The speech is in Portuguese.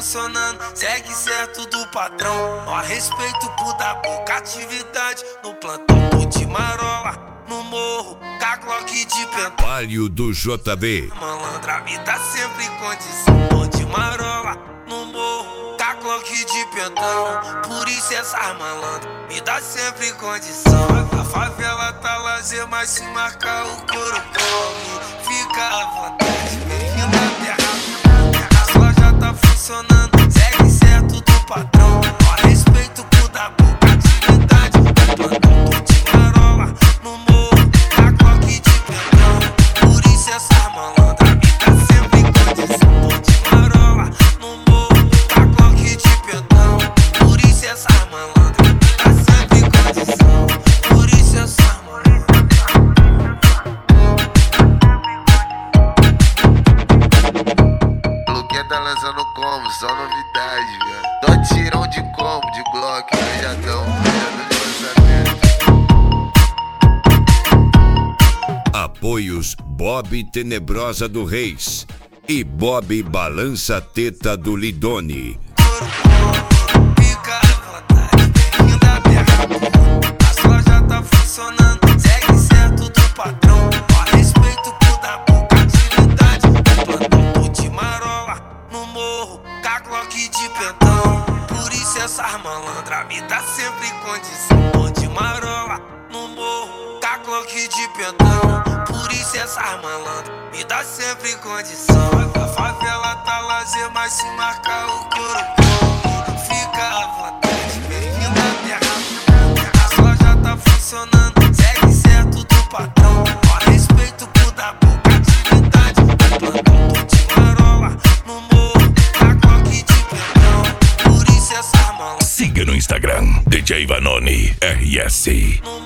funcionando, segue certo do patrão. Ó, respeito por dar boca, atividade no plantão. Tô de marola, no morro, com a Glock de pentão. Palio do JB. Malandra, me dá sempre condição. Tô de marola, no morro, com a Glock de pentão. Por isso essas malandras me dá sempre condição. A favela tá lazer, mas se marcar o couro come. Fica à vontade, bem-vindo à terra. A loja tá funcionando, segue certo do patrão. Ó, respeito por dar boca, atividade no plantão. Tô de marola, no morro, com a Glock de pentão. Por isso essas malandras me dá sempre condição. Tô de marola, no morro, com a Glock de pentão. Por isso essas malandras me dá sempre condição. Por isso essas malandras. Tá lançando como, só novidade, velho. Dó tirão de combo, de Glock, rajadão de lançamento. Apoios Bob Tenebrosa do Reis e Bob Balança Teta do Lidone. Fica à vontade, bem-vindo à terra. A loja tá funcionando, segue certo do patrão. Ó, respeito por dar boca, atividade no plantão. Tô de marola, no morro, com a Glock de pentão. Por isso essas malandras me dá sempre condição. Tô de marola, no morro, com a Glock de pentão. Por isso essas malandras me dá sempre condição. A favela tá lazer, mas se marcar o couro come. Fica à vontade, bem-vindo à terra. A loja tá funcionando, segue certo do patrão. Ó, respeito por dar boca, atividade no plantão. Tô de marola, no morro, com a Glock de pentão. Por isso essas malandras. Siga no Instagram, DJ Vanoni RS.